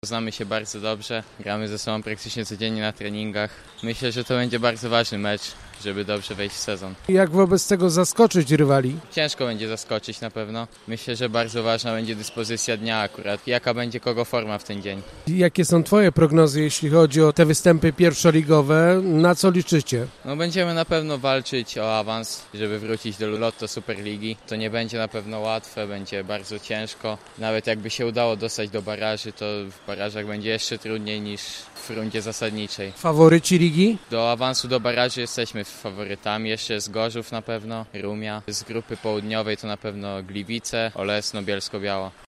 Znamy się bardzo dobrze, gramy ze sobą praktycznie codziennie na treningach. Myślę, że to będzie bardzo ważny mecz, żeby dobrze wejść w sezon. Jak wobec tego zaskoczyć rywali? Ciężko będzie zaskoczyć na pewno. Myślę, że bardzo ważna będzie dyspozycja dnia akurat. Jaka będzie kogo forma w ten dzień. Jakie są Twoje prognozy, jeśli chodzi o te występy pierwszoligowe? Na co liczycie? Będziemy na pewno walczyć o awans, żeby wrócić do Lotto Superligi. To nie będzie na pewno łatwe, będzie bardzo ciężko. Nawet jakby się udało dostać do baraży, to w barażach będzie jeszcze trudniej niż w rundzie zasadniczej. Faworyci ligi? Do awansu do baraży jesteśmy faworytami. Jeszcze jest Gorzów na pewno, Rumia. Z grupy południowej to na pewno Gliwice, Olesno, Bielsko-Biała.